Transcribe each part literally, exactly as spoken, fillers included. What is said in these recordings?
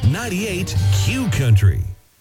ninety-eight Q Country.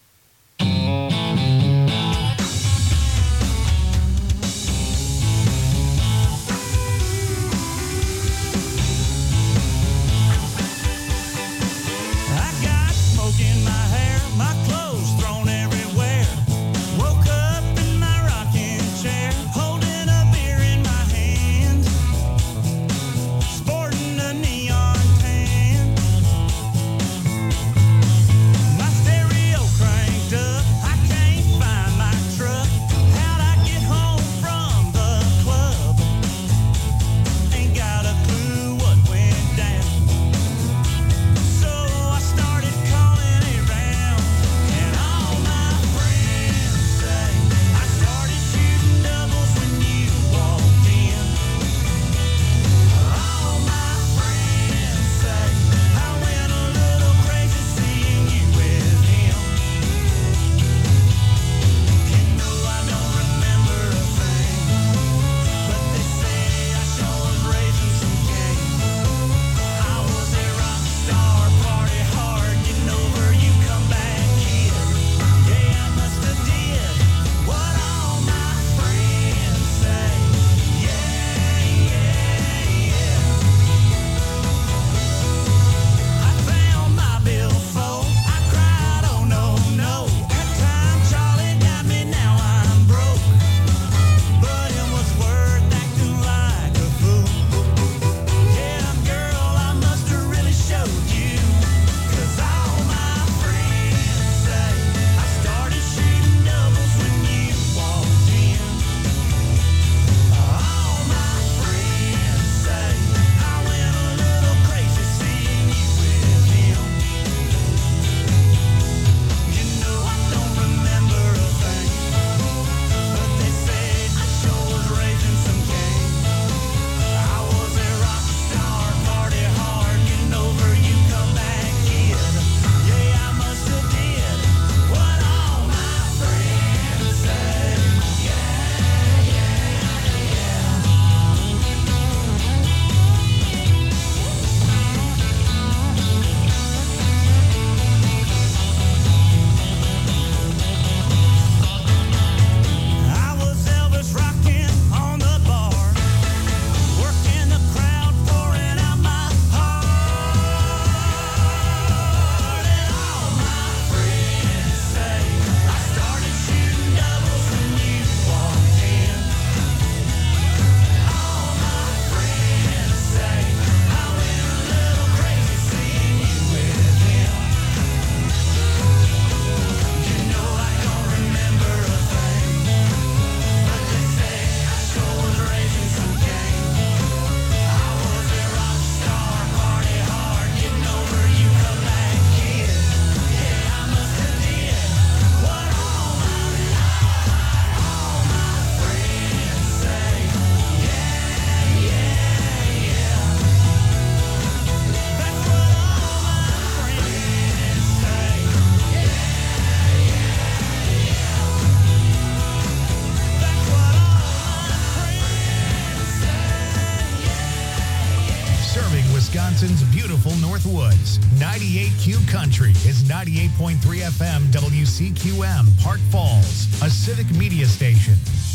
Wisconsin's beautiful Northwoods. ninety-eight Q Country is ninety-eight point three F M W C Q M, Park Falls, a civic media station.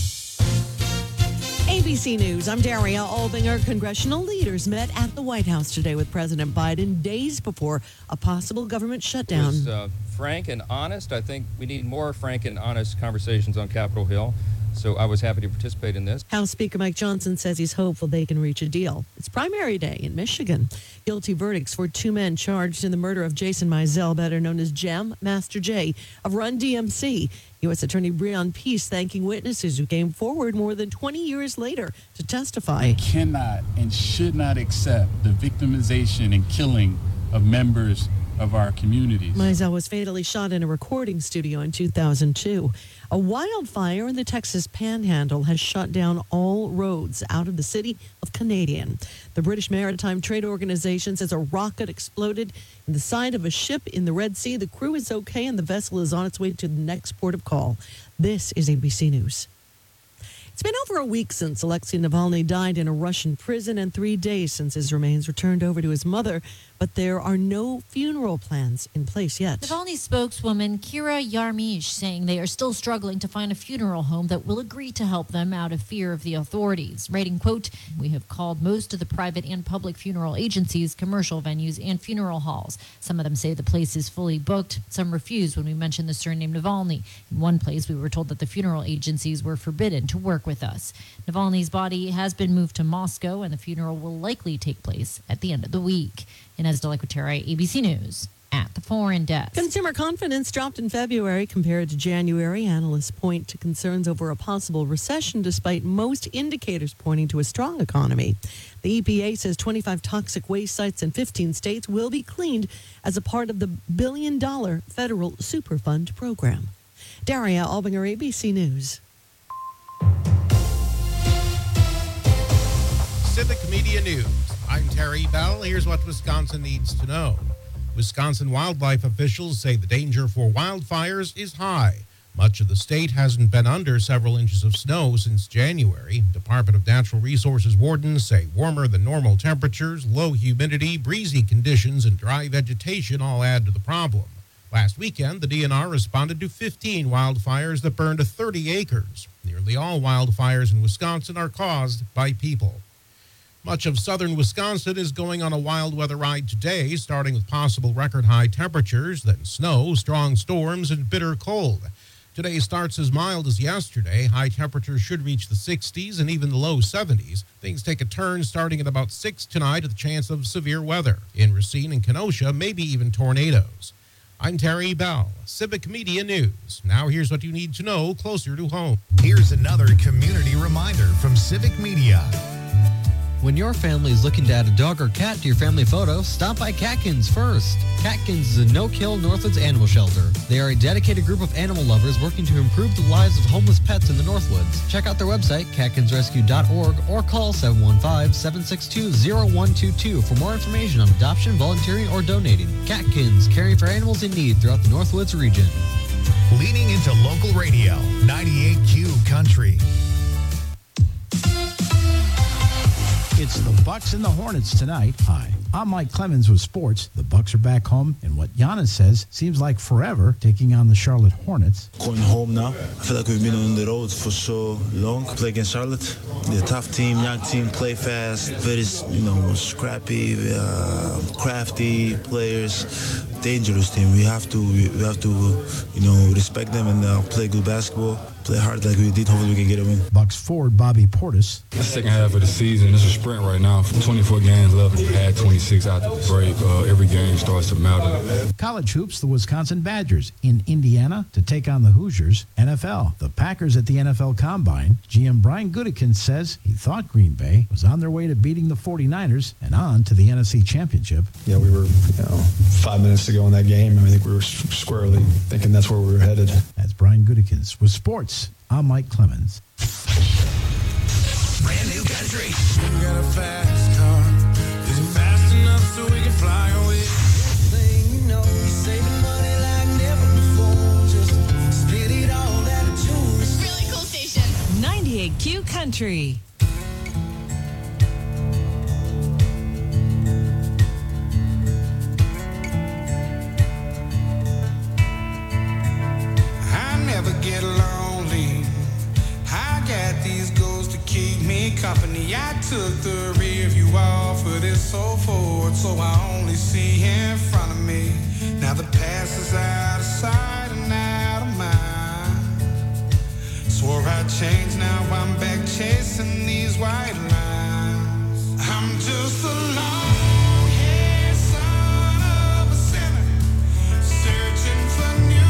A B C News, I'm Daria Albinger. Congressional leaders met at the White House today with President Biden days before a possible government shutdown. It was uh, frank and honest. I think we need more frank and honest conversations on Capitol Hill. So I was happy to participate in this. House Speaker Mike Johnson says he's hopeful they can reach a deal. It's primary day in Michigan. Guilty verdicts for two men charged in the murder of Jason Mizell, better known as Jem Master J of Run D M C. U S Attorney Breon Peace thanking witnesses who came forward more than twenty years later to testify. We cannot and should not accept the victimization and killing of members of our communities. Mizell was fatally shot in a recording studio in two thousand two. A wildfire in the Texas Panhandle has shut down all roads out of the city of Canadian. The British Maritime Trade Organization says a rocket exploded in the side of a ship in the Red Sea. The crew is okay and the vessel is on its way to the next port of call. This is A B C News. It's been over a week since Alexei Navalny died in a Russian prison and three days since his remains were turned over to his mother but there are no funeral plans in place yet. Navalny spokeswoman Kira Yarmish saying they are still struggling to find a funeral home that will agree to help them out of fear of the authorities. Writing, quote, "We have called most of the private and public funeral agencies, commercial venues, and funeral halls. Some of them say the place is fully booked. Some refuse when we mention the surname Navalny. In one place, we were told that the funeral agencies were forbidden to work with us." Navalny's body has been moved to Moscow, and the funeral will likely take place at the end of the week. Inez de la Cuetara, A B C News, at the Foreign Desk. Consumer confidence dropped in February compared to January. Analysts point to concerns over a possible recession, despite most indicators pointing to a strong economy. The E P A says twenty-five toxic waste sites in fifteen states will be cleaned as a part of the billion-dollar federal Superfund program. Daria Albinger, A B C News. Civic Media News. I'm Terry Bell. Here's what Wisconsin needs to know. Wisconsin wildlife officials say the danger for wildfires is high. Much of the state hasn't been under several inches of snow since January. Department of Natural Resources wardens say warmer than normal temperatures, low humidity, breezy conditions, and dry vegetation all add to the problem. Last weekend, the D N R responded to fifteen wildfires that burned thirty acres. Nearly all wildfires in Wisconsin are caused by people. Much of southern Wisconsin is going on a wild weather ride today, starting with possible record-high temperatures, then snow, strong storms, and bitter cold. Today starts as mild as yesterday. High temperatures should reach the sixties and even the low seventies. Things take a turn starting at about six tonight with a chance of severe weather. In Racine and Kenosha, maybe even tornadoes. I'm Terry Bell, Civic Media News. Now here's what you need to know closer to home. Here's another community reminder from Civic Media. When your family is looking to add a dog or cat to your family photo, stop by Catkins first. Catkins is a no-kill Northwoods animal shelter. They are a dedicated group of animal lovers working to improve the lives of homeless pets in the Northwoods. Check out their website, catkins rescue dot org, or call seven one five, seven six two, zero one two two for more information on adoption, volunteering, or donating. Catkins, caring for animals in need throughout the Northwoods region. Leaning into local radio, ninety-eight Q Country. It's the Bucks and the Hornets tonight. Hi, I'm Mike Clemens with sports. The Bucks are back home, and what Giannis says seems like forever, taking on the Charlotte Hornets. Going home now. I feel like we've been on the road for so long. Play against Charlotte. They're a tough team, young team, play fast, very, you know, scrappy, uh, crafty players. Dangerous team. We have to, we have to, you know, respect them and uh, play good basketball. Play hard like we did. Hopefully we can get a win. Bucks forward Bobby Portis. The second half of the season, it's a sprint right now. twenty-four games left. We had twenty-six out the break. Uh, every game starts to matter. College hoops, the Wisconsin Badgers in Indiana to take on the Hoosiers. N F L, the Packers at the N F L Combine. G M Brian Gutekunst says he thought Green Bay was on their way to beating the forty-niners and on to the N F C Championship. Yeah, we were, you know, five minutes to go in that game. I, mean, I think we were squarely thinking that's where we were headed. That's Brian Gutekunst with sports. I'm Mike Clemens. Brand new country. We got a fast car. Is it fast enough so we can fly away? Thing you know, you're saving money like never before. Just spit it all that juice. Really cool station. ninety-eight Q Country. I never get lonely. I got these goals to keep me company. I took the rear view off of this so forward, so I only see in front of me. Now the past is out of sight and out of mind. Swore I'd change, now I'm back chasing these white lines. I'm just a long haired son of a sinner, searching for new.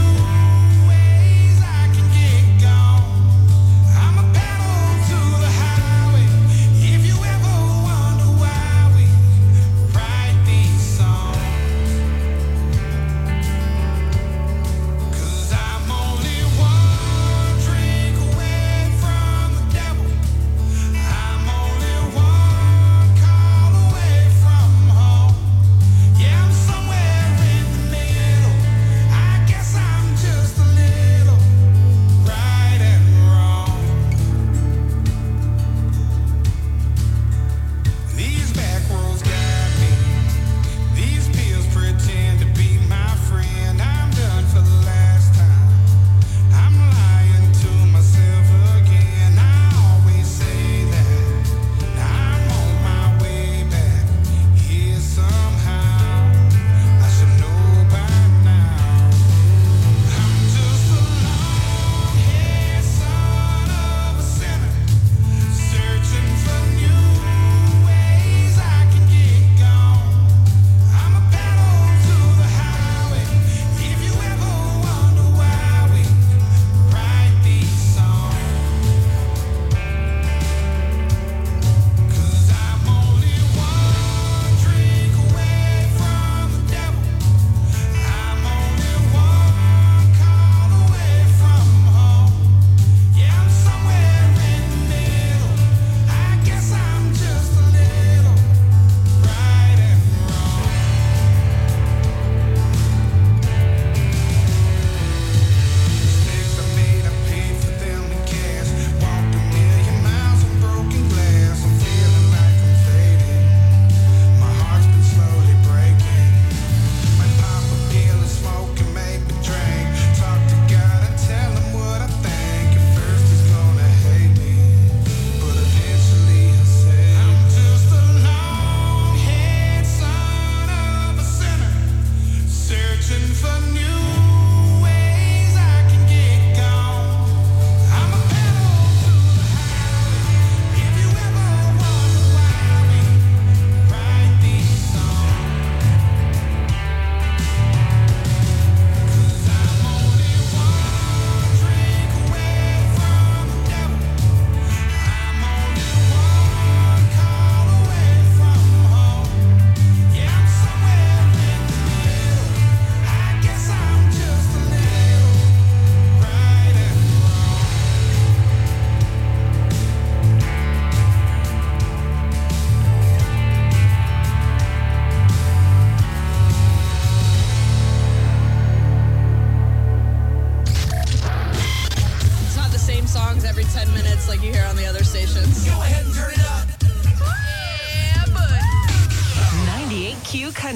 From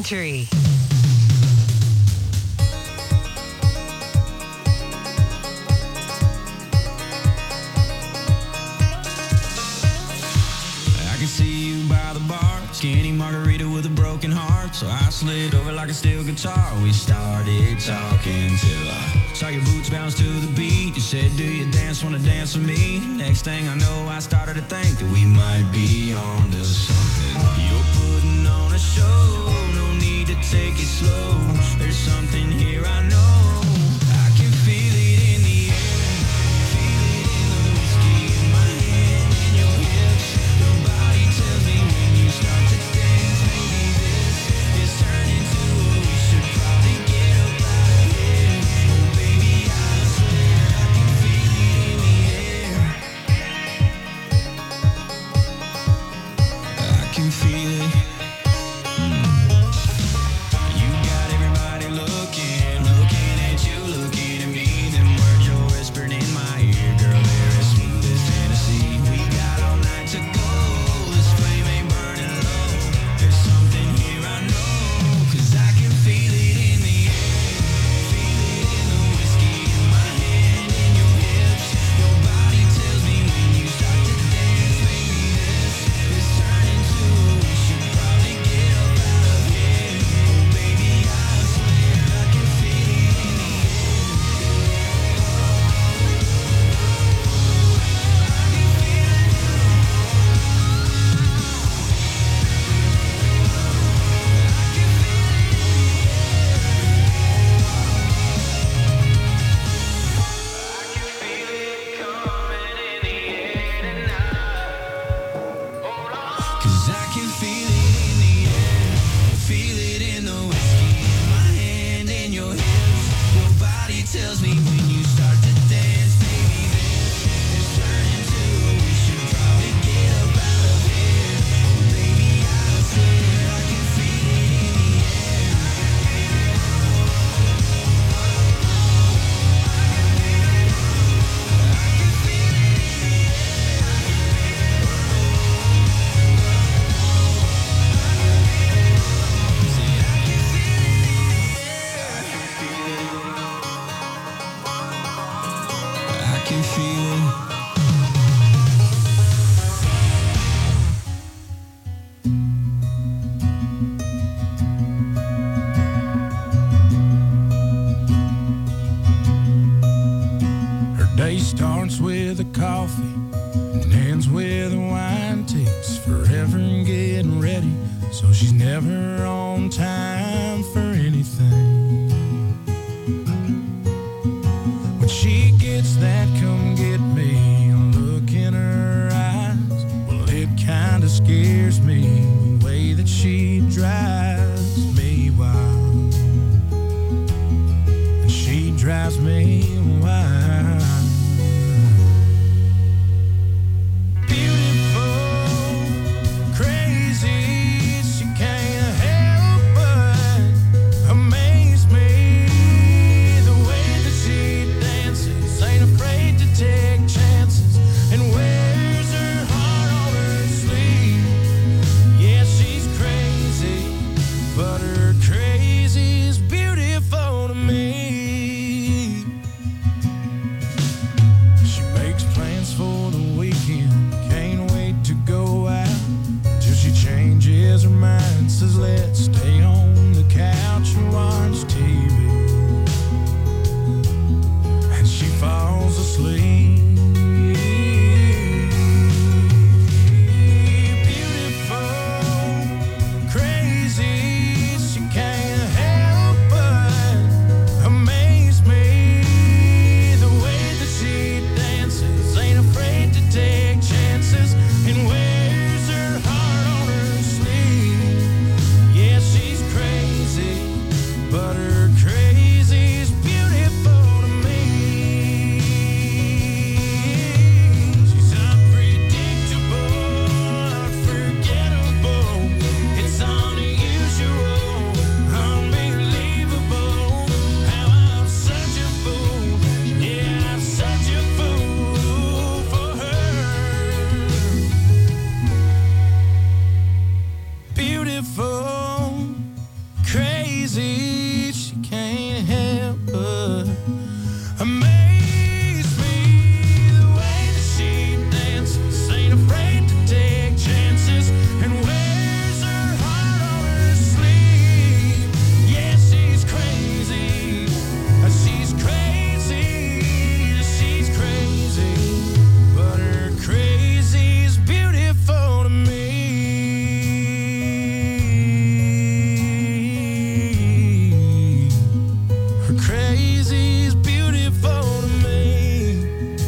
Country. I can see you by the bar, skinny margarita with a broken heart. So I slid over like a steel guitar. We started talking till I saw your boots bounce to the beat. You said, do you dance, wanna dance with me? Next thing I know, I started to think that we might be on to something. You're putting on a show, no need to take it slow. There's something here I know. I can feel it in the air, feel it in the whiskey in my hand, in your hips. Your body tells me when you start to dance, maybe this is turning to what we should probably get up out of here. Oh baby, I swear I can feel it in the air. I can feel it. You got everybody looking, looking at you, looking at me. Them words you're whispering in my ear, girl, they're as smooth as Tennessee. We got all night to go, this flame ain't burning low. There's something here I know, 'cause I can feel it in the air. Feel it in the whiskey in my hand, in your hips. Your body tells me when you start to dance, maybe this is turning to what we should probably get up out of here. Oh baby, I swear I can feel it in the air. Cause I can feel it in the air, feel it in the whiskey in my hand, in your hips. Your body tells me when you start to dance, maybe this is turning to what we should probably get up out of here. Oh baby, I swear I can feel it in the air. I can feel it. Her day starts with a coffee and ends with a wine. Takes forever in getting ready, so she's never on time for anything. When she gets that come get me look in her eyes, well it kinda scares me the way that she drives me wild. And she drives me wild. Beautiful, crazy, she can't help but amaze me. The way that she dances, ain't afraid to take chances, and wears her heart on her sleeve. Yeah, she's crazy, but her crazy's beautiful to me. or crazy is beautiful to me.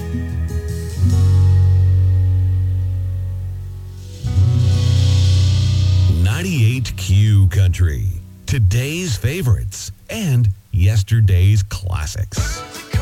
ninety-eight Q Country. Today's favorites and yesterday's classics.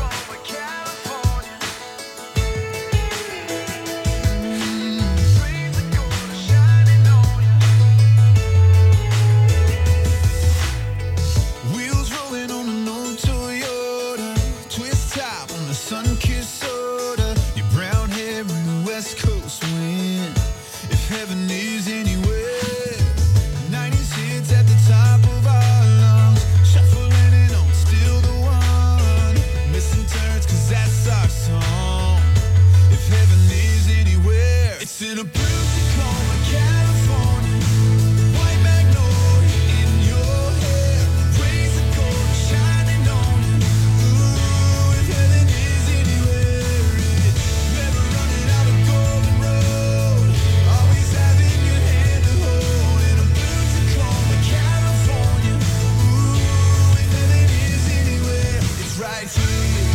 Wheels rolling on an old Toyota, twist top on the sun-kissed soda, your brown hair in the West Coast wind. If heaven is anywhere, nineties hits at the top of our lungs, shuffling it on, still the one, missing turns 'cause that's our song. If heaven is anywhere, it's in a blue Tacoma, California, white magnolia in your hair, raise the gold shining on you. Ooh, if heaven is anywhere, it's never running out of golden road, always having your hand to hold in a blue Tacoma, California. Ooh, if heaven is anywhere, it's right here.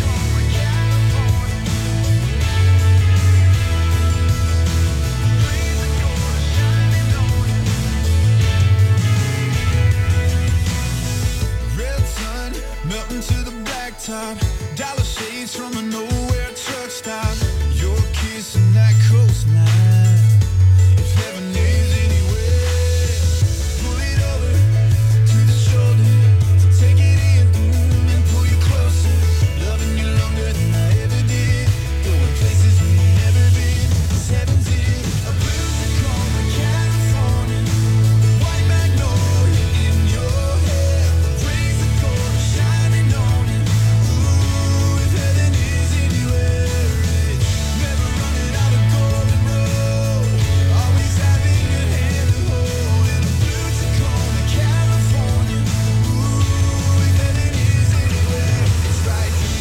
Red sun melting to the blacktop, dollar shades from a nowhere truck stop, your kiss and that coastline. If heaven is anywhere, pull it over to the shoulder, to take it in mm, and pull you closer, loving you longer than I ever did, going places we've never been. 'Cause heaven's in a blue Tacoma, California, white magnolia in your hair, raise the gold shining on you. Ooh, if heaven is anywhere, it's never running out of golden road, always having your hand to hold in a blue Tacoma, California. Ooh, if heaven is anywhere, it's right here.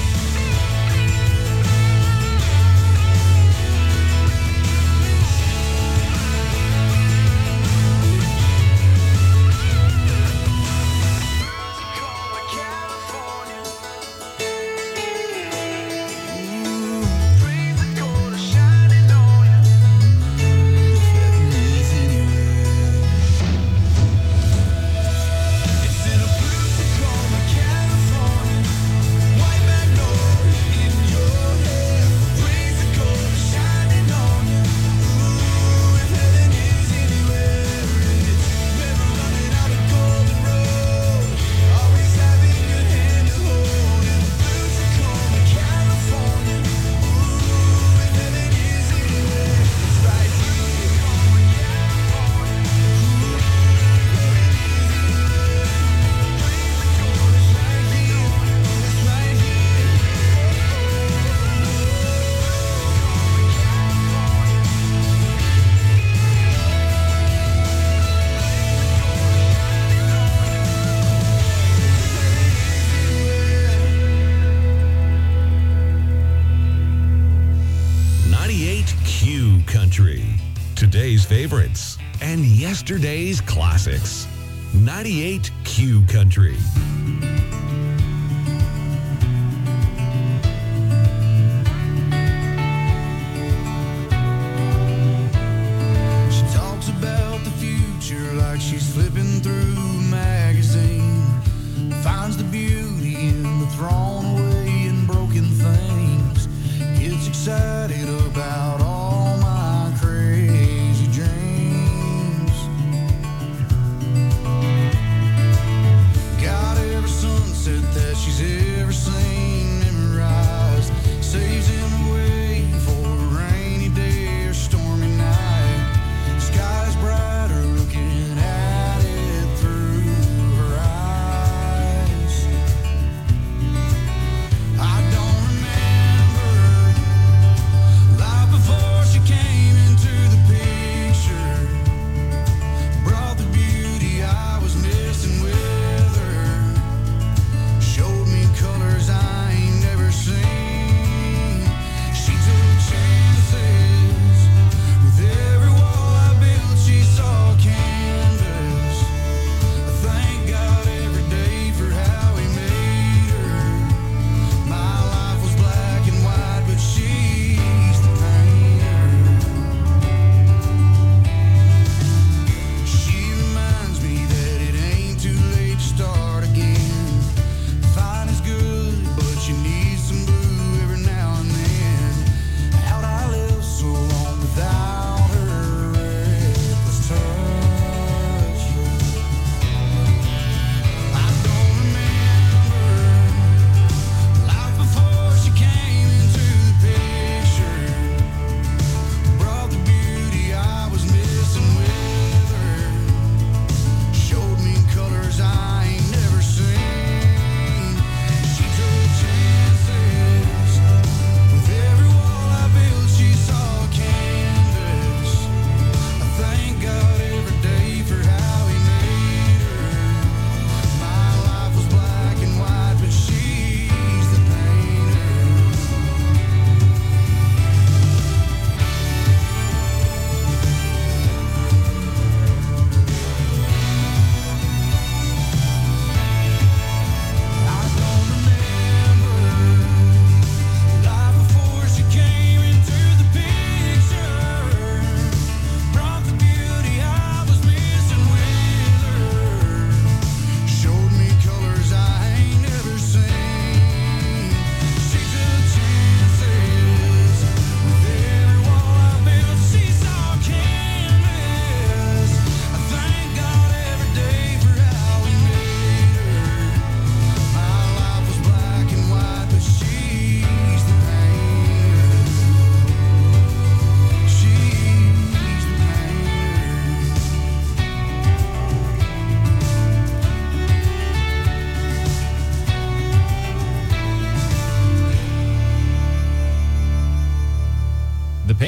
ninety-eight Q Country. Today's favorites and yesterday's classics. ninety-eight Q Country. She talks about the future like she's flipping through a magazine, finds the beauty in the thrown away and broken things, gets excited about all my crazy dreams. Got every sunset that she's ever seen memorized, saves him away for a rainy day or stormy night. Sky's brighter looking at it through her eyes. I don't remember life before she came into the picture, brought the beauty I was missing with her, showed me color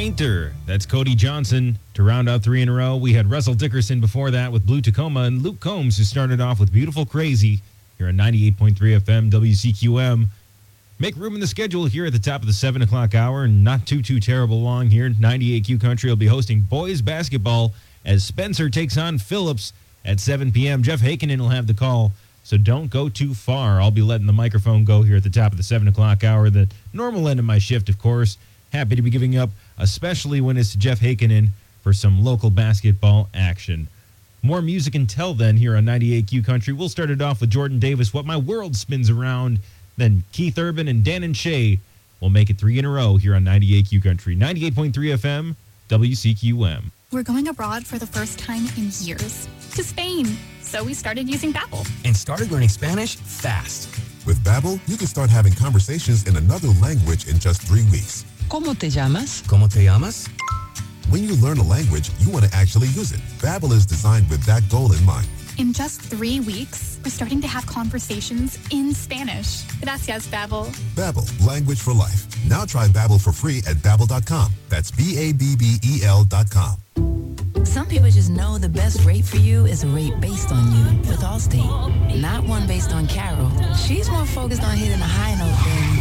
Painter. That's Cody Johnson to round out three in a row. We had Russell Dickerson before that with Blue Tacoma, and Luke Combs, who started off with Beautiful Crazy here on ninety-eight point three F M W C Q M. Make room in the schedule here at the top of the seven o'clock hour, and not too, too terrible long here. ninety-eight Q Country will be hosting boys basketball as Spencer takes on Phillips at seven p.m. Jeff Hakinen will have the call, so don't go too far. I'll be letting the microphone go here at the top of the seven o'clock hour, the normal end of my shift, of course. Happy to be giving up, especially when it's Jeff Hakinen, for some local basketball action. More music until then here on ninety-eight Q Country. We'll start it off with Jordan Davis, What My World Spins Around. Then Keith Urban and Dan and Shay will make it three in a row here on ninety-eight Q Country. ninety-eight point three F M, W C Q M. We're going abroad for the first time in years, to Spain. So we started using Babbel. And started learning Spanish fast. With Babbel, you can start having conversations in another language in just three weeks. ¿Cómo te llamas? ¿Cómo te llamas? When you learn a language, you want to actually use it. Babbel is designed with that goal in mind. In just three weeks, we're starting to have conversations in Spanish. Gracias, Babbel. Babbel, language for life. Now try Babbel for free at babbel dot com. That's B A B B E L dot com. Some people just know the best rate for you is a rate based on you with Allstate. Not one based on Carol. She's more focused on hitting a high note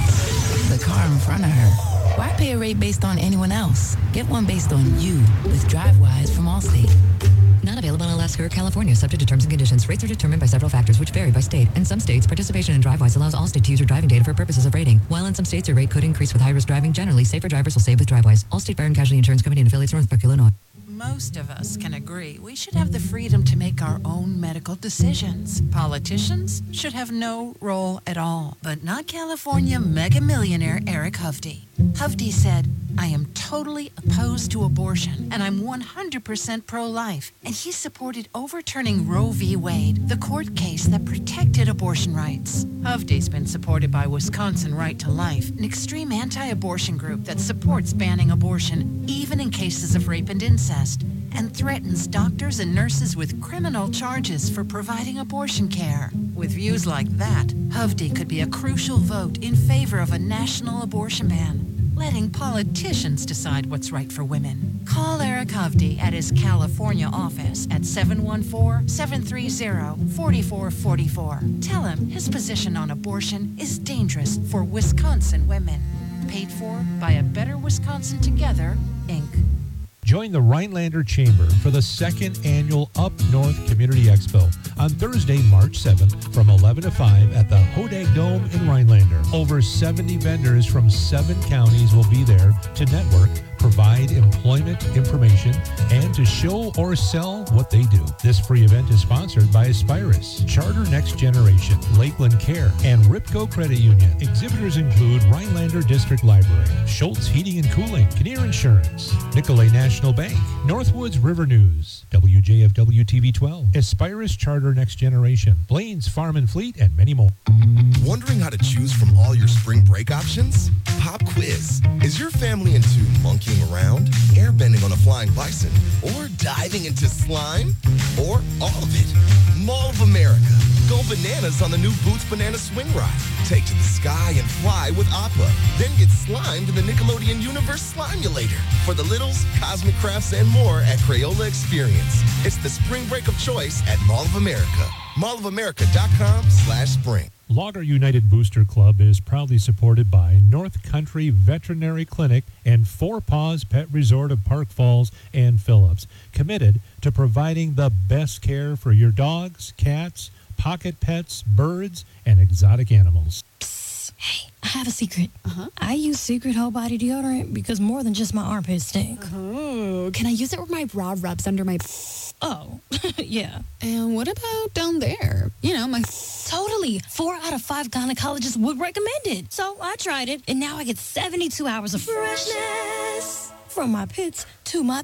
than the car in front of her. Why pay a rate based on anyone else? Get one based on you with DriveWise from Allstate. Not available in Alaska or California, subject to terms and conditions. Rates are determined by several factors which vary by state. In some states, participation in DriveWise allows Allstate to use your driving data for purposes of rating. While in some states, your rate could increase with high-risk driving. Generally, safer drivers will save with DriveWise. Allstate Fire and Casualty Insurance Company and affiliates, Northbrook, Illinois. Most of us can agree we should have the freedom to make our own medical decisions. Politicians should have no role at all. But not California mega millionaire Eric Hovde. Hovde said, I am totally opposed to abortion, and I'm one hundred percent pro-life. And he supported overturning Roe v. Wade, the court case that protected abortion rights. Hovde's been supported by Wisconsin Right to Life, an extreme anti-abortion group that supports banning abortion, even in cases of rape and incest, and threatens doctors and nurses with criminal charges for providing abortion care. With views like that, Hovde could be a crucial vote in favor of a national abortion ban, letting politicians decide what's right for women. Call Eric Hovde at his California office at seven one four, seven three zero, four four four four. Tell him his position on abortion is dangerous for Wisconsin women. Paid for by A Better Wisconsin Together, Incorporated. Join the Rhinelander Chamber for the second annual Up North Community Expo on Thursday, March seventh from eleven to five at the Hodag Dome in Rhinelander. Over seventy vendors from seven counties will be there to network, provide employment information, and to show or sell what they do. This free event is sponsored by Aspirus, Charter Next Generation, Lakeland Care, and Ripco Credit Union. Exhibitors include Rhinelander District Library, Schultz Heating and Cooling, Kinnear Insurance, Nicolay National Bank, Northwoods River News, W J F W T V twelve, Aspirus Charter Next Generation, Blaine's Farm and Fleet, and many more. Wondering how to choose from all your spring break options? Pop quiz. Is your family into monkeying around, airbending on a flying bison, or diving into slime? Or all of it? Mall of America. Go bananas on the new Boots Banana Swing Ride. Take to the sky and fly with Appa. Then get slimed in the Nickelodeon Universe Slimulator. For the littles, cosmic crafts, and more at Crayola Experience. It's the spring break of choice at Mall of America. mall of america dot com slash spring. Logger United Booster Club is proudly supported by North Country Veterinary Clinic and Four Paws Pet Resort of Park Falls and Phillips, committed to providing the best care for your dogs, cats, pocket pets, birds, and exotic animals. Hey, I have a secret. Uh-huh. I use Secret Whole Body Deodorant because more than just my armpits stink. Oh, can I use it where my bra rubs under my... Oh, yeah. And what about down there? You know, my... Totally. Four out of five gynecologists would recommend it. So I tried it, and now I get seventy-two hours of freshness from my pits to my...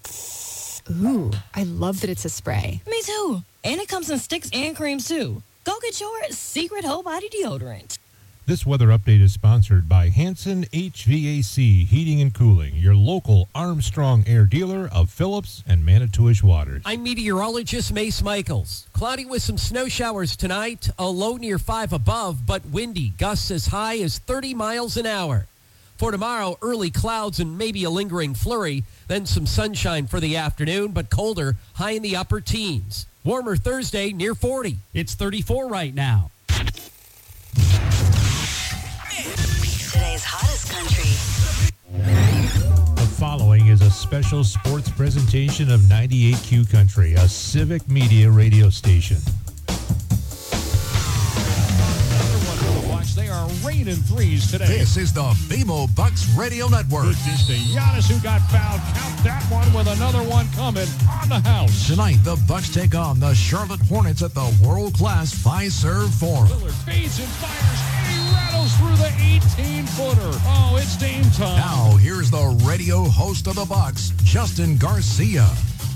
Ooh, I love that it's a spray. Me too. And it comes in sticks and creams, too. Go get your Secret Whole Body Deodorant. This weather update is sponsored by Hanson H V A C Heating and Cooling, your local Armstrong Air dealer of Phillips and Manitowish Waters. I'm meteorologist Mace Michaels. Cloudy with some snow showers tonight, a low near five above, but windy, gusts as high as thirty miles an hour. For tomorrow, early clouds and maybe a lingering flurry, then some sunshine for the afternoon, but colder, high in the upper teens. Warmer Thursday, near forty. It's thirty-four right now. Today's hottest country. The following is a special sports presentation of ninety-eight Q Country, a civic media radio station. They are raining threes today. This is the B M O Bucks Radio Network. It's just a Giannis who got fouled. Count that one with another one coming on the house. Tonight, the Bucks take on the Charlotte Hornets at the world-class Fiserv Forum. Lillard fades and fires, and he rattles through the eighteen-footer. Oh, it's Dame time. Now, here's the radio host of the Bucks, Justin Garcia.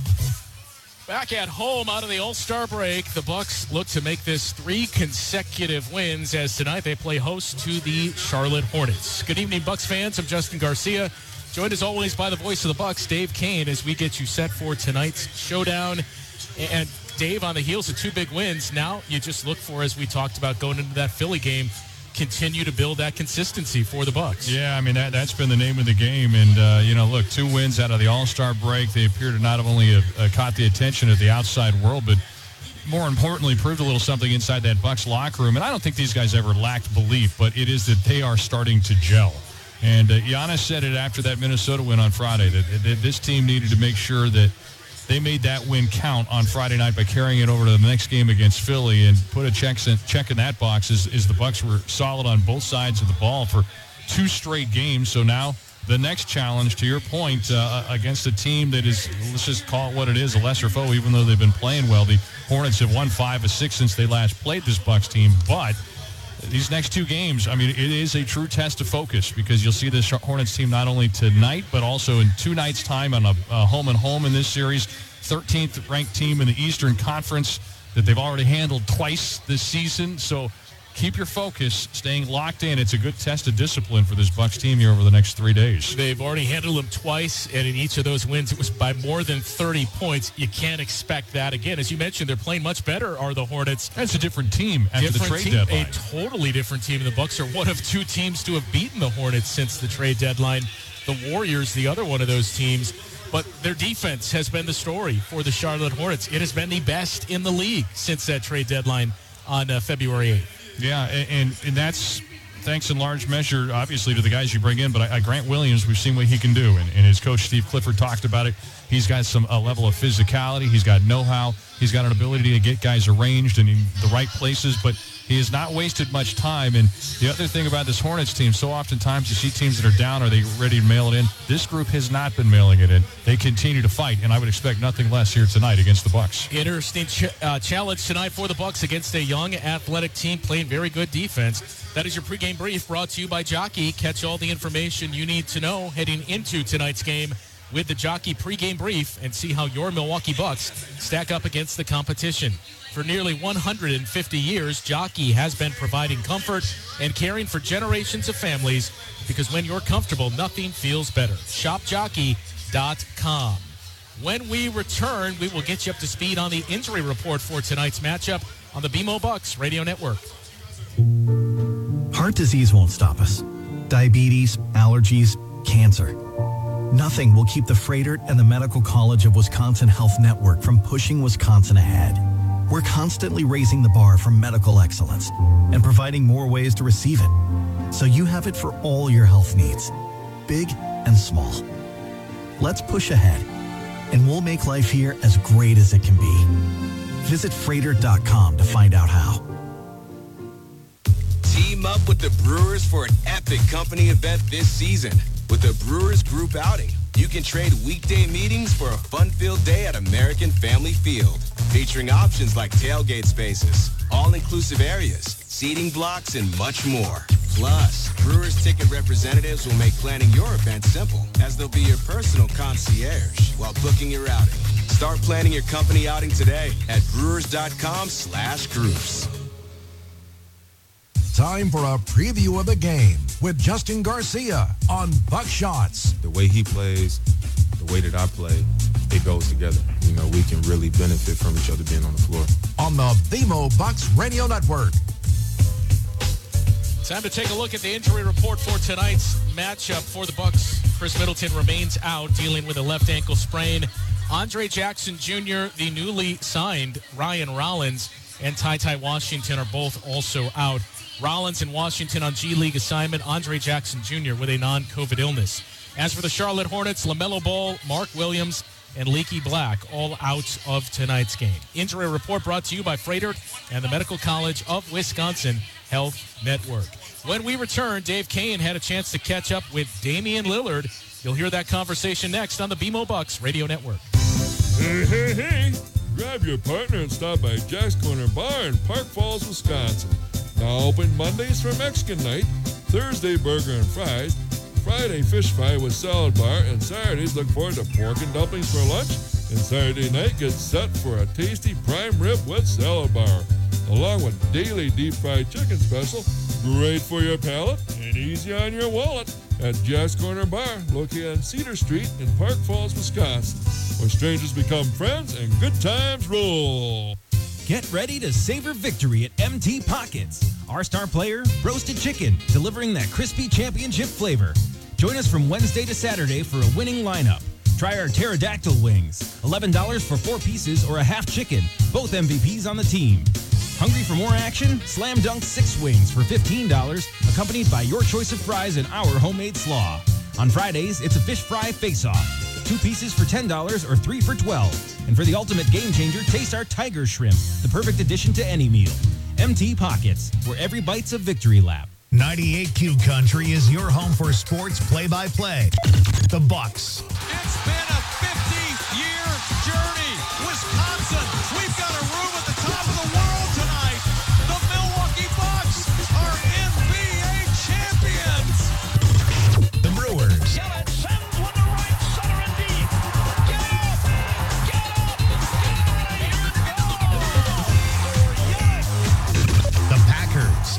Back at home out of the All-Star break, the Bucks look to make this three consecutive wins as tonight they play host to the Charlotte Hornets. Good evening, Bucks fans. I'm Justin Garcia, joined as always by the voice of the Bucks, Dave Kane, as we get you set for tonight's showdown. And Dave, on the heels of two big wins, now you just look for, as we talked about going into that Philly game, continue to build that consistency for the Bucks. Yeah, I mean, that, that's been the name of the game. And, uh, you know, look, two wins out of the All-Star break. They appear to not only have uh, caught the attention of the outside world, but more importantly, proved a little something inside that Bucks locker room. And I don't think these guys ever lacked belief, but it is that they are starting to gel. And uh, Giannis said it after that Minnesota win on Friday, that, that this team needed to make sure that they made that win count on Friday night by carrying it over to the next game against Philly and put a check in, check in that box as, as the Bucks were solid on both sides of the ball for two straight games. So now the next challenge, to your point, uh, against a team that is, let's just call it what it is, a lesser foe, even though they've been playing well. The Hornets have won five of six since they last played this Bucks team, but these next two games, I mean, it is a true test of focus because you'll see this Hornets team not only tonight, but also in two nights' time on a, a home and home in this series. thirteenth ranked team in the Eastern Conference that they've already handled twice this season. So keep your focus, staying locked in. It's a good test of discipline for this Bucks team here over the next three days. They've already handled them twice, and in each of those wins, it was by more than thirty points. You can't expect that again. As you mentioned, they're playing much better, are the Hornets. That's a different team after different the trade team, deadline. A totally different team. The Bucks are one of two teams to have beaten the Hornets since the trade deadline. The Warriors, the other one of those teams. But their defense has been the story for the Charlotte Hornets. It has been the best in the league since that trade deadline on uh, February eighth. Yeah, and, and that's thanks in large measure, obviously, to the guys you bring in. But I, I Grant Williams, we've seen what he can do. And, and his coach, Steve Clifford, talked about it. He's got some a level of physicality. He's got know-how. He's got an ability to get guys arranged and in the right places. But he has not wasted much time. And the other thing about this Hornets team, so oftentimes you see teams that are down, are they ready to mail it in? This group has not been mailing it in. They continue to fight, and I would expect nothing less here tonight against the Bucks. Interesting ch- uh, challenge tonight for the Bucks against a young, athletic team playing very good defense. That is your pregame brief brought to you by Jockey. Catch all the information you need to know heading into tonight's game with the Jockey pregame brief and see how your Milwaukee Bucks stack up against the competition. For nearly one hundred fifty years, Jockey has been providing comfort and caring for generations of families because when you're comfortable, nothing feels better. shop jockey dot com. When we return, we will get you up to speed on the injury report for tonight's matchup on the B M O Bucks Radio Network. Heart disease won't stop us. Diabetes, allergies, cancer. Nothing will keep the Froedtert and the Medical College of Wisconsin Health Network from pushing Wisconsin ahead. We're constantly raising the bar for medical excellence and providing more ways to receive it, so you have it for all your health needs, big and small. Let's push ahead, and we'll make life here as great as it can be. Visit Froedtert dot com to find out how. Team up with the Brewers for an epic company event this season. With the Brewers Group Outing, you can trade weekday meetings for a fun-filled day at American Family Field, featuring options like tailgate spaces, all-inclusive areas, seating blocks, and much more. Plus, Brewers ticket representatives will make planning your event simple, as they'll be your personal concierge while booking your outing. Start planning your company outing today at brewers.com slash groups. Time for a preview of the game with Justin Garcia on Buckshots. The way he plays, the way that I play, it goes together. You know, we can really benefit from each other being on the floor. On the B M O Bucks Radio Network. Time to take a look at the injury report for tonight's matchup for the Bucks. Chris Middleton remains out, dealing with a left ankle sprain. Andre Jackson Junior, the newly signed Ryan Rollins, and Ty Ty Washington are both also out. Rollins and Washington on G League assignment. Andre Jackson Junior with a non-COVID illness. As for the Charlotte Hornets, LaMelo Ball, Mark Williams, and Leaky Black all out of tonight's game. Injury report brought to you by Freighter and the Medical College of Wisconsin Health Network. When we return, Dave Kane had a chance to catch up with Damian Lillard. You'll hear that conversation next on the B M O Bucks Radio Network. Hey, hey, hey! Grab your partner and stop by Jack's Corner Bar in Park Falls, Wisconsin. Now open Mondays for Mexican night, Thursday burger and fries, Friday fish fry with salad bar, and Saturdays look forward to pork and dumplings for lunch, and Saturday night gets set for a tasty prime rib with salad bar, along with daily deep fried chicken special, great for your palate and easy on your wallet, at Jack's Corner Bar, located on Cedar Street in Park Falls, Wisconsin, where strangers become friends and good times roll. Get ready to savor victory at M T Pockets. Our star player, roasted chicken, delivering that crispy championship flavor. Join us from Wednesday to Saturday for a winning lineup. Try our pterodactyl wings, eleven dollars for four pieces or a half chicken, both M V Ps on the team. Hungry for more action? Slam Dunk six wings for fifteen dollars, accompanied by your choice of fries and our homemade slaw. On Fridays, it's a fish fry face-off. Two pieces for ten dollars or three for twelve dollars. And for the ultimate game changer, taste our tiger shrimp, the perfect addition to any meal. M T Pockets, where every bite's a victory lap. ninety-eight Q Country is your home for sports play-by-play. The Bucks. It's been a fifty-year journey. Wisconsin, we've got a room at the top of the world tonight. The Milwaukee Bucks are N B A champions. The Brewers. The Packers.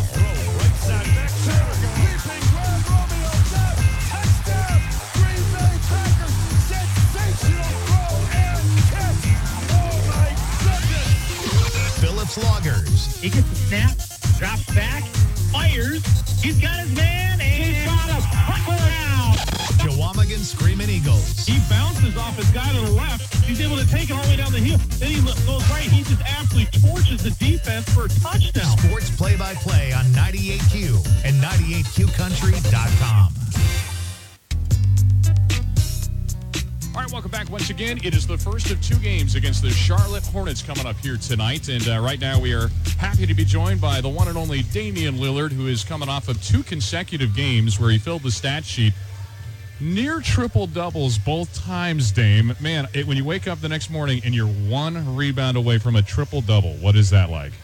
Phillips Loggers. He gets the snap, drops back, fires. He's got his man, and he's got a puckle now. Chequamegon Screaming Eagles. He bounces off his guy to the left. He's able to take it all the way down the hill. Then he goes right. He just absolutely torches the defense for a touchdown. Sports play-by-play on ninety-eight Q and ninety-eight Q country dot com. All right, welcome back once again. It is the first of two games against the Charlotte Hornets coming up here tonight. And uh, right now we are happy to be joined by the one and only Damian Lillard, who is coming off of two consecutive games where he filled the stat sheet. Near triple doubles both times, Dame. Man, it, when you wake up the next morning and you're one rebound away from a triple double, what is that like?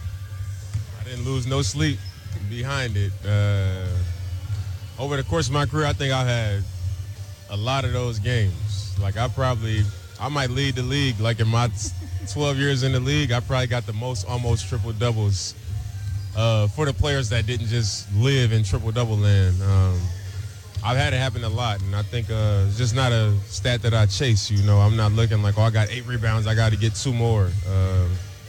I didn't lose no sleep behind it. Uh, over the course of my career, I think I've had a lot of those games. Like I probably, I might lead the league. Like in my twelve years in the league, I probably got the most almost triple doubles uh, for the players that didn't just live in triple double land. Um, I've had it happen a lot, and I think uh, it's just not a stat that I chase. You know, I'm not looking like, oh, I got eight rebounds, I got to get two more. Uh,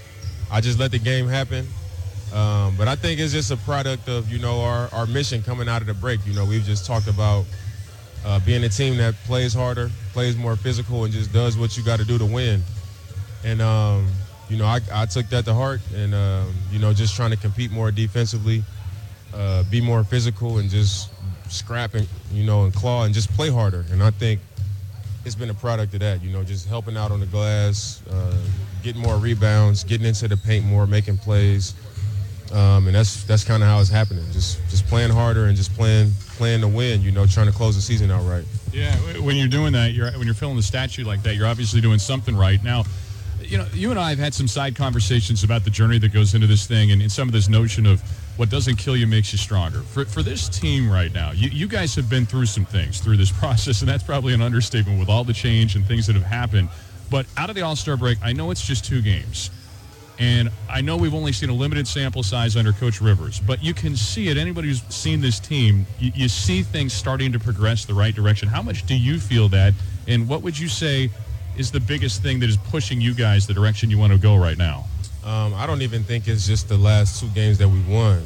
I just let the game happen. Um, but I think it's just a product of, you know, our, our mission coming out of the break. You know, we've just talked about uh, being a team that plays harder, plays more physical, and just does what you got to do to win. And, um, you know, I, I took that to heart and, um, you know, just trying to compete more defensively, uh, be more physical, and just scrap and, you know, and claw and just play harder. And I think it's been a product of that, you know, just helping out on the glass, uh, getting more rebounds, getting into the paint more, making plays. Um, and that's that's kind of how it's happening. Just just playing harder and just playing playing to win. You know, trying to close the season out right. Yeah, when you're doing that, you're when you're filling the stat sheet like that, you're obviously doing something right. Now, you know, you and I have had some side conversations about the journey that goes into this thing, and, and some of this notion of what doesn't kill you makes you stronger. For for this team right now, you, you guys have been through some things through this process, and that's probably an understatement with all the change and things that have happened. But out of the All-Star break, I know it's just two games. And I know we've only seen a limited sample size under Coach Rivers, but you can see it. Anybody who's seen this team, you, you see things starting to progress the right direction. How much do you feel that? And what would you say is the biggest thing that is pushing you guys the direction you want to go right now? Um, I don't even think it's just the last two games that we won.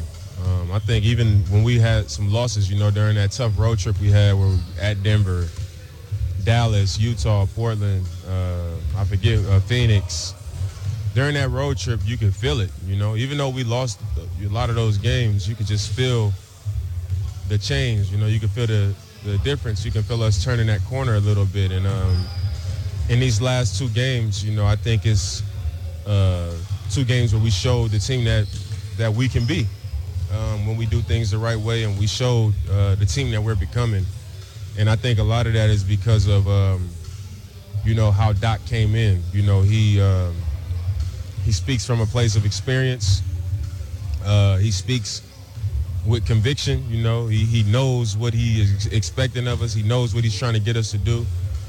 Um, I think even when we had some losses, you know, during that tough road trip we had where we at Denver, Dallas, Utah, Portland, uh, I forget, uh, Phoenix. During that road trip, you could feel it, you know. Even though we lost a lot of those games, you could just feel the change. You know, you could feel the, the difference. You can feel us turning that corner a little bit. And um, in these last two games, you know, I think it's uh, two games where we showed the team that, that we can be um, when we do things the right way, and we showed uh, the team that we're becoming. And I think a lot of that is because of, um, you know, how Doc came in. You know, he um, he speaks from a place of experience. Uh, he speaks with conviction. You know, he, he knows what he is expecting of us. He knows what he's trying to get us to do.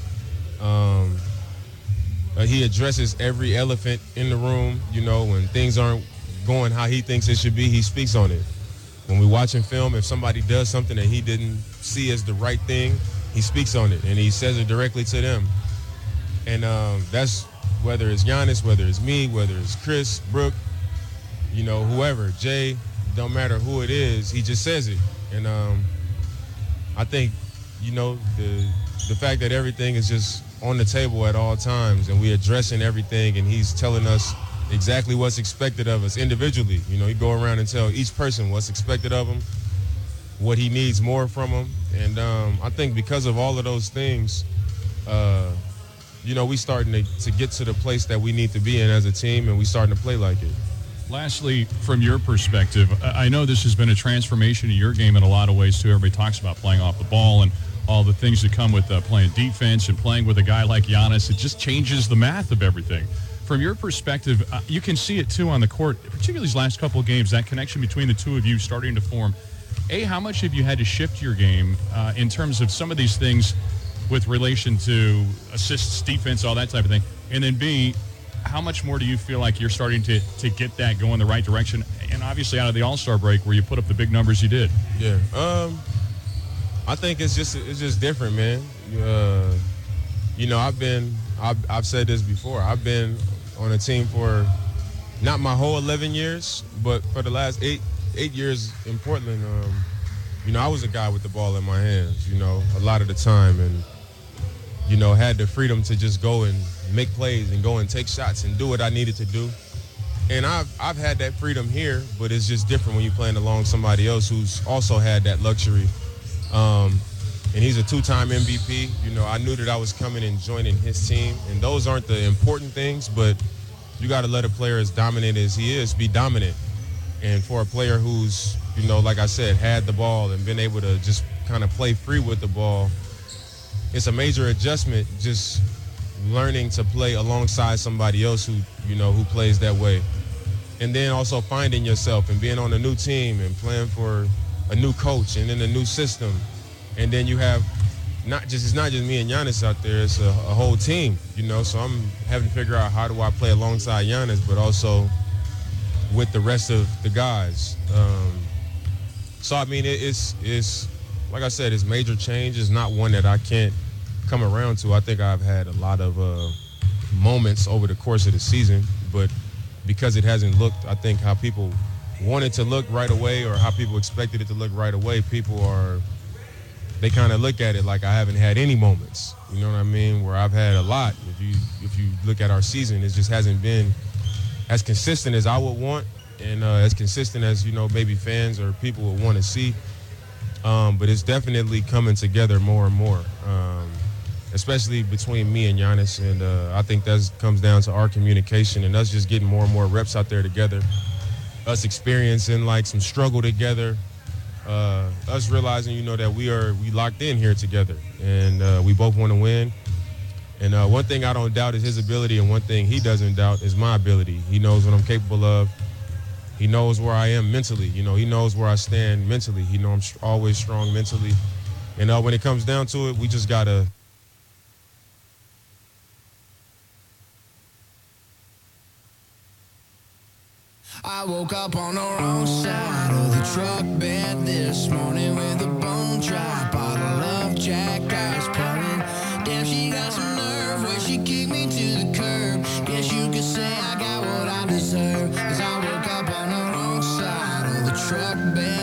Um, uh, he addresses every elephant in the room. You know, when things aren't going how he thinks it should be, he speaks on it. When we watch him film, if somebody does something that he didn't see as the right thing, he speaks on it, and he says it directly to them. And um, that's whether it's Giannis, whether it's me, whether it's Chris, Brooke, you know, whoever, Jay, don't matter who it is, he just says it. And um, I think, you know, the the fact that everything is just on the table at all times, and we're addressing everything, and he's telling us exactly what's expected of us individually. You know, he go around and tell each person what's expected of him, what he needs more from him. And um, I think because of all of those things, uh, you know, we starting to, to get to the place that we need to be in as a team, and we starting to play like it. Lastly, from your perspective, I know this has been a transformation in your game in a lot of ways, too. Everybody talks about playing off the ball and all the things that come with uh, playing defense and playing with a guy like Giannis. It just changes the math of everything. From your perspective, uh, you can see it, too, on the court, particularly these last couple of games, that connection between the two of you starting to form. A, how much have you had to shift your game uh, in terms of some of these things with relation to assists, defense, all that type of thing? And then B, how much more do you feel like you're starting to, to get that going the right direction? And obviously out of the All-Star break where you put up the big numbers you did. Yeah. Um, I think it's just it's just different, man. Uh, you know, I've been, I've, I've said this before, I've been on a team for not my whole eleven years, but for the last eight eight years in Portland, um, you know, I was a guy with the ball in my hands, you know, a lot of the time, and, you know, had the freedom to just go and make plays and go and take shots and do what I needed to do. And I've, I've had that freedom here, but it's just different when you're playing along somebody else who's also had that luxury. Um, and he's a two-time M V P. You know, I knew that I was coming and joining his team, and those aren't the important things, but you got to let a player as dominant as he is be dominant. And for a player who's, you know, like I said, had the ball and been able to just kind of play free with the ball, it's a major adjustment just learning to play alongside somebody else who, you know, who plays that way. And then also finding yourself and being on a new team and playing for a new coach and then a new system. And then you have not just, it's not just me and Giannis out there, it's a, a whole team, you know, so I'm having to figure out how do I play alongside Giannis, but also with the rest of the guys. Um, so, I mean, it, it's, it's, like I said, it's major change. It's not one that I can't come around to. I think I've had a lot of uh, moments over the course of the season, but because it hasn't looked, I think, how people want it to look right away or how people expected it to look right away, people are, they kind of look at it like I haven't had any moments. You know what I mean? Where I've had a lot. If you if you look at our season, it just hasn't been as consistent as I would want and uh, as consistent as, you know, maybe fans or people would want to see. Um, but it's definitely coming together more and more, um, especially between me and Giannis. And uh, I think that comes down to our communication and us just getting more and more reps out there together, us experiencing like some struggle together, uh, us realizing, you know, that we are we locked in here together and uh, we both want to win. And uh, one thing I don't doubt is his ability, and one thing he doesn't doubt is my ability. He knows what I'm capable of. He knows where I am mentally. You know, he knows where I stand mentally. He knows I'm always strong mentally. And uh, when it comes down to it, we just got to I woke up on the wrong side of the truck bed this morning with a bone dry bottle of Jack Ice pouring. Damn, she got some nerve where she kicked me to the curb. Guess you could say I got what I deserve, 'cause I woke up on the wrong side of the truck bed.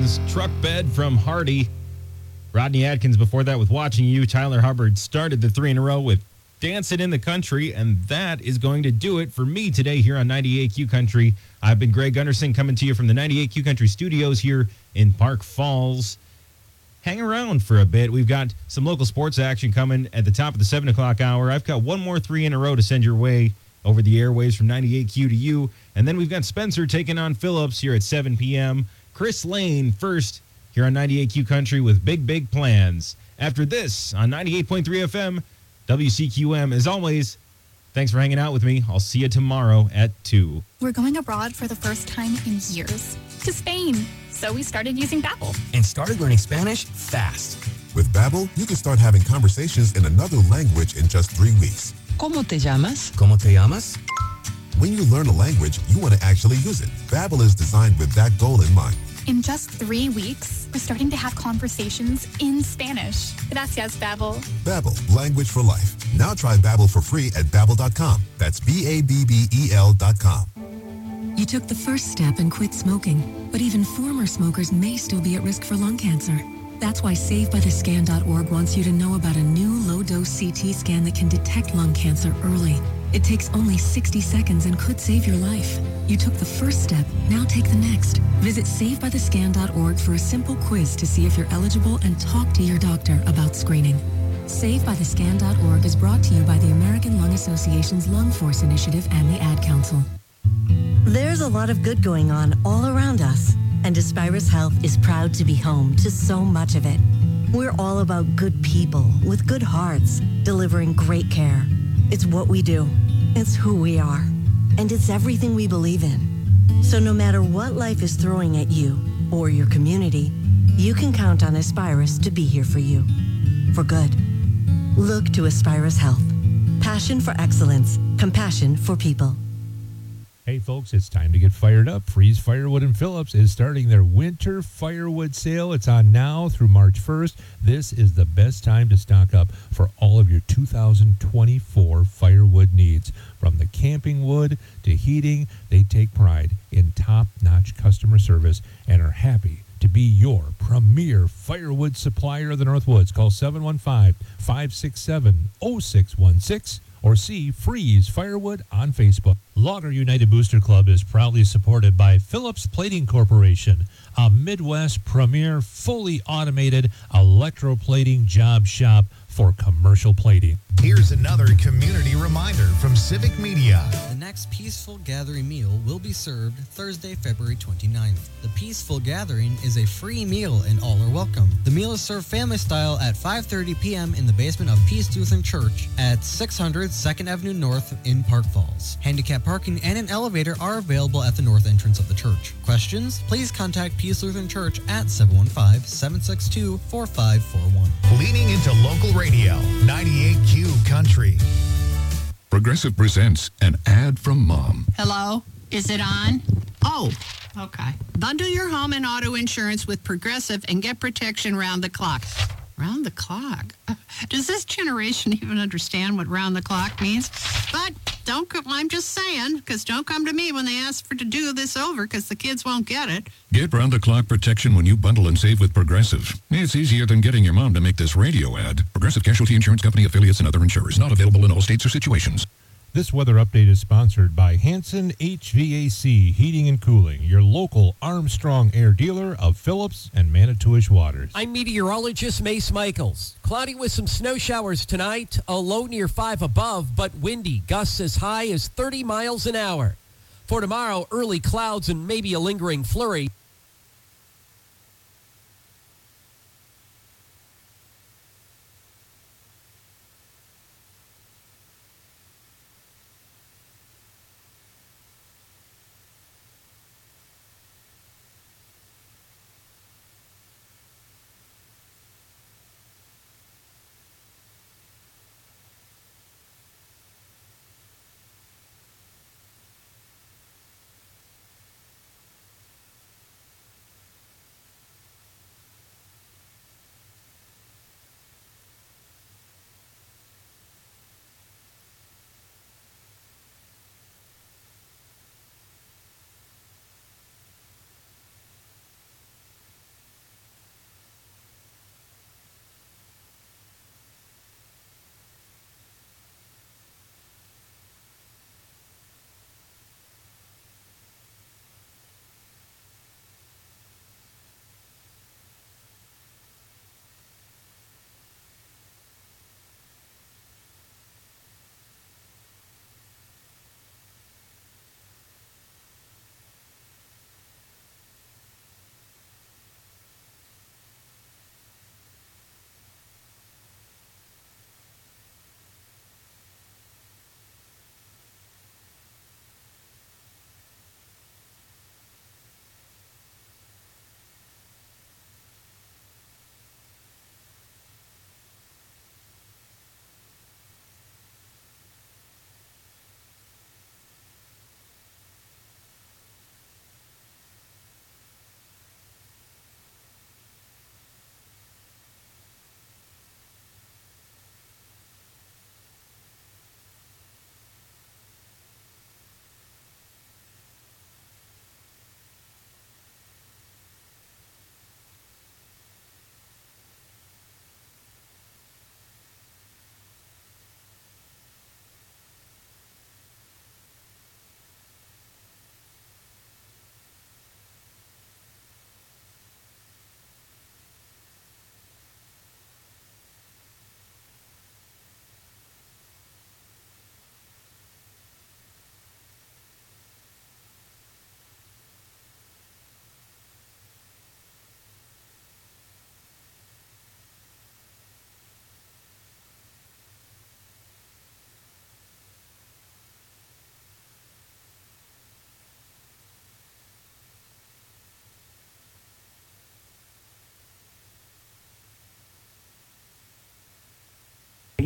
Atkins, Truck Bed from Hardy. Rodney Atkins before that with Watching You. Tyler Hubbard started the three in a row with Dancing in the Country, and that is going to do it for me today here on ninety-eight Q Country. I've been Greg Gunderson coming to you from the ninety-eight Q Country studios here in Park Falls. Hang around for a bit. We've got some local sports action coming at the top of the seven o'clock hour. I've got one more three in a row to send your way over the airways from ninety-eight Q to you. And then we've got Spencer taking on Phillips here at seven p.m. Chris Lane first here on ninety-eight Q Country with big, big plans. After this on ninety-eight point three F M, W C Q M. As always, thanks for hanging out with me. I'll see you tomorrow at two. We're going abroad for the first time in years to Spain. So we started using Babbel. And started learning Spanish fast. With Babbel, you can start having conversations in another language in just three weeks. ¿Cómo te llamas? ¿Cómo te llamas? When you learn a language, you want to actually use it. Babbel is designed with that goal in mind. In just three weeks, we're starting to have conversations in Spanish. Gracias, Babbel. Babbel, language for life. Now try Babbel for free at babbel dot com. That's B A B B E L dot com. You took the first step and quit smoking, but even former smokers may still be at risk for lung cancer. That's why save by the scan dot org wants you to know about a new low-dose C T scan that can detect lung cancer early. It takes only sixty seconds and could save your life. You took the first step, now take the next. Visit save by the scan dot org for a simple quiz to see if you're eligible and talk to your doctor about screening. save by the scan dot org is brought to you by the American Lung Association's Lung Force Initiative and the Ad Council. There's a lot of good going on all around us, and Aspirus Health is proud to be home to so much of it. We're all about good people with good hearts, delivering great care. It's what we do. It's who we are. And it's everything we believe in. So no matter what life is throwing at you or your community, you can count on Aspirus to be here for you. For good. Look to Aspirus Health. Passion for excellence. Compassion for people. Hey folks, it's time to get fired up. Freeze Firewood and Phillips is starting their winter firewood sale. It's on now through March first. This is the best time to stock up for all of your two thousand twenty-four firewood needs. From the camping wood to heating, they take pride in top-notch customer service and are happy to be your premier firewood supplier of the Northwoods. Call seven one five, five six seven, zero six one six or see Freeze Firewood on Facebook. Logger United Booster Club is proudly supported by Phillips Plating Corporation, a Midwest premier fully automated electroplating job shop for commercial plating. Here's another community reminder from Civic Media. The next Peaceful Gathering meal will be served Thursday, February twenty-ninth. The Peaceful Gathering is a free meal and all are welcome. The meal is served family style at five thirty p.m. in the basement of Peace Lutheran Church at six hundred second Avenue North in Park Falls. Handicap parking and an elevator are available at the north entrance of the church. Questions? Please contact Peace Lutheran Church at seven one five, seven six two, four five four one. Leaning into local radio, ninety-eight Q Country. Progressive presents an ad from Mom. Hello? Is it on? Oh, okay. Bundle your home and auto insurance with Progressive and get protection round the clock. Round the clock? Does this generation even understand what round the clock means? But don't, co- I'm just saying, because don't come to me when they ask for to do this over, because the kids won't get it. Get round-the-clock protection when you bundle and save with Progressive. It's easier than getting your mom to make this radio ad. Progressive Casualty Insurance Company affiliates and other insurers. Not available in all states or situations. This weather update is sponsored by Hanson H V A C Heating and Cooling, your local Armstrong Air dealer of Phillips and Manitowish Waters. I'm meteorologist Mace Michaels. Cloudy with some snow showers tonight, a low near five above, but windy, gusts as high as thirty miles an hour. For tomorrow, early clouds and maybe a lingering flurry.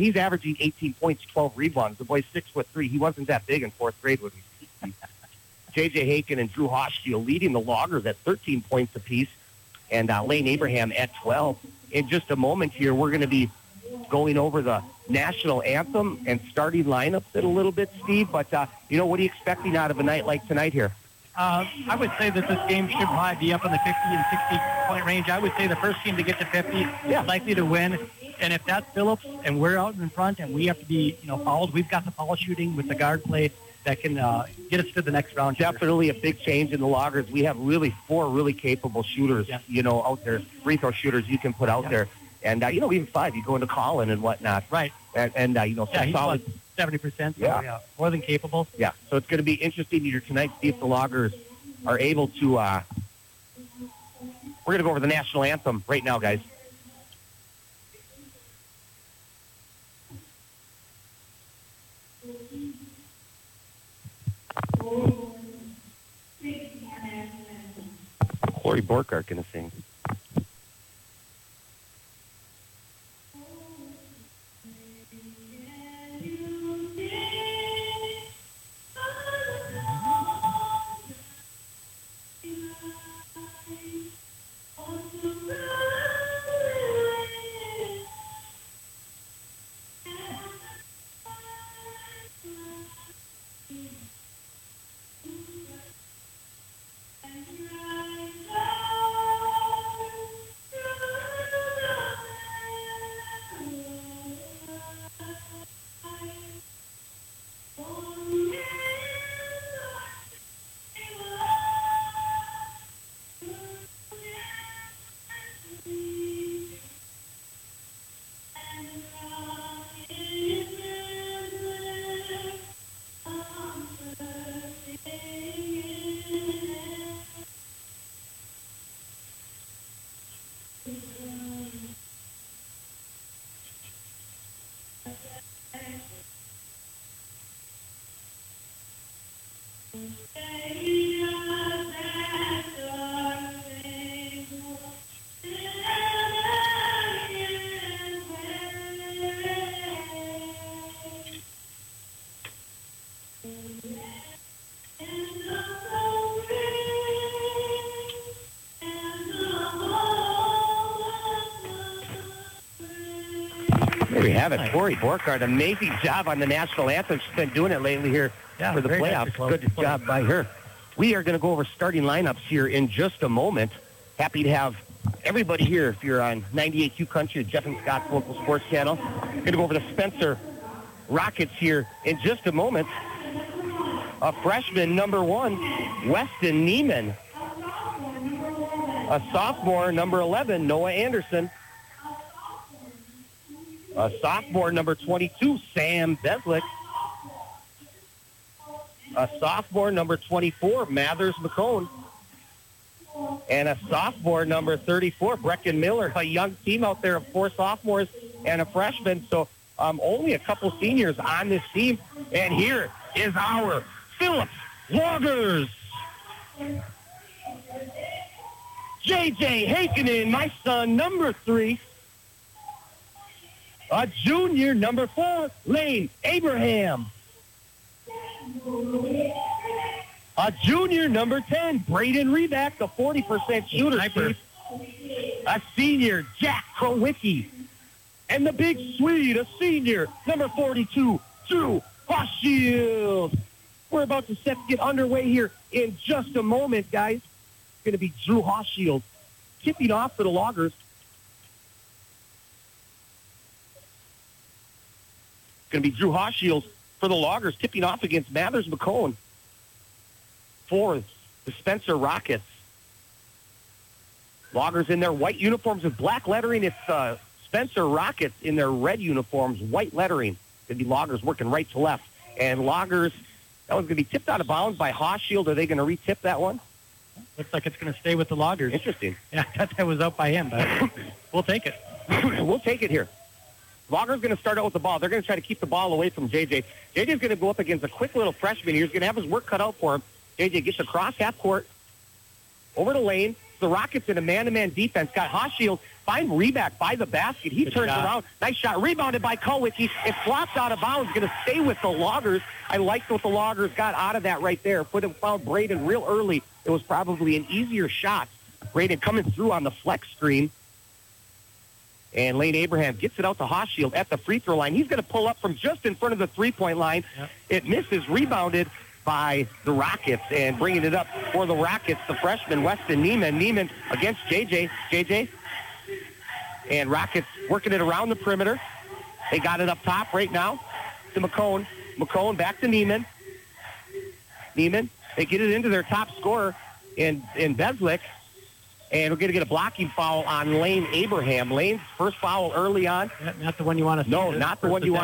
he's averaging eighteen points, twelve rebounds. The boy's six foot three. He wasn't that big in fourth grade when we see him. J J Haken and Drew Hochschild leading the Loggers at thirteen points apiece, and uh, Lane Abraham at twelve. In just a moment here, we're going to be going over the national anthem and starting lineups in a little bit, Steve. But, uh, you know, what are you expecting out of a night like tonight here? Uh, I would say that this game should probably be up in the fifty and sixty point range. I would say the first team to get to fifty yeah. is likely to win. And if that's Phillips and we're out in front and we have to be, you know, fouled, we've got the foul shooting with the guard play that can uh, get us to the next round. Definitely a big change in the Loggers. We have really four really capable shooters, yeah. you know, out there, free throw shooters you can put out yeah. there. And, uh, you know, even five, you go into Colin and whatnot. Right. And, and uh, you know, yeah, he's solid. Like seventy percent, so, yeah. yeah, more than capable. Yeah, so it's going to be interesting here tonight to see if the Loggers are able to, uh, we're going to go over the national anthem right now, guys. Corey Borkart going to sing. There we have it. Corey Borkart, amazing job on the national anthem. She's been doing it lately here yeah, for the playoffs. Nice. Good job by her. We are going to go over starting lineups here in just a moment. Happy to have everybody here if you're on ninety-eight Q Country, the Jeff and Scott's local sports channel. Going to go over the Spencer Rockets here in just a moment. A freshman, number one, Weston Neiman. A sophomore, number eleven, Noah Anderson. A sophomore, number twenty-two, Sam Beslick. A sophomore, number twenty-four, Mathers McCone. And a sophomore, number thirty-four, Brecken Miller. A young team out there of four sophomores and a freshman. So um, only a couple seniors on this team. And here is our Phillips Loggers. J J Hakenin, my son, number three. A junior, number four, Lane Abraham. A junior, number ten, Braden Reback, the forty percent shooter. A senior, Jack Krowicki. And the big Swede, a senior, number forty-two, Drew Hochschild. We're about to set to get underway here in just a moment, guys. It's going to be Drew Hochschild tipping off for the Loggers. Going to be Drew Hochschild for the Loggers, tipping off against Mathers McCone for the Spencer Rockets. Loggers in their white uniforms with black lettering. It's uh, Spencer Rockets in their red uniforms, white lettering. Going to be Loggers working right to left. And Loggers, that one's going to be tipped out of bounds by Hochschild. Are they going to re-tip that one? Looks like it's going to stay with the Loggers. Interesting. Yeah, I thought that was out by him, but we'll take it. We'll take it here. Loggers going to start out with the ball. They're going to try to keep the ball away from J J. J J's going to go up against a quick little freshman here. He's going to have his work cut out for him. J J gets across half court. over to Lane. The Rockets in a man-to-man defense. Got Hoshield. Find Reback by the basket. He Good turns shot. around. Nice shot. Rebounded by Kowicki. It flops out of bounds. Going to stay with the Loggers. I liked what the Loggers got out of that right there. Put him, found Braden real early. It was probably an easier shot. Braden coming through on the flex screen. And Lane Abraham gets it out to Hoshield at the free throw line. He's going to pull up from just in front of the three-point line. Yep. It misses. Rebounded by the Rockets, and bringing it up for the Rockets, the freshman, Weston Neiman. Neiman against J J. J J. And Rockets working it around the perimeter. They got it up top right now to McCone. McCone back to Neiman. Neiman, they get it into their top scorer in, in Beslick. And we're going to get a blocking foul on Lane Abraham. Lane's first foul early on. Not the one you want to see. No, not the one you want.